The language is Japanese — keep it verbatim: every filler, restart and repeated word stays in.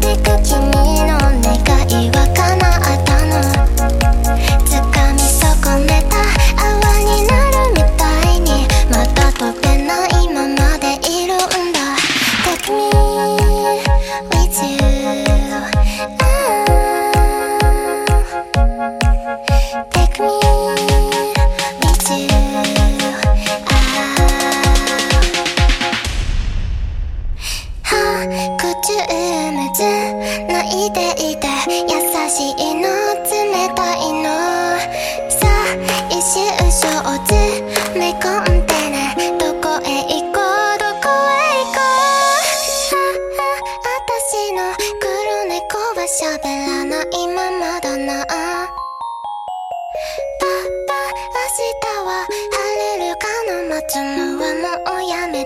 てく君の願いは叶ったの。掴み損ねた泡になるみたいにまた飛べないままでいるんだ。 Take me with you、 Take me with you、 口うむず泣いていて優しいの冷たいのさあ一周ショーツめ込んでね。どこへ行こうどこへ行こう、あたしの黒猫は喋らないままだな。パパ明日は晴れるかな、待つのはもうやめ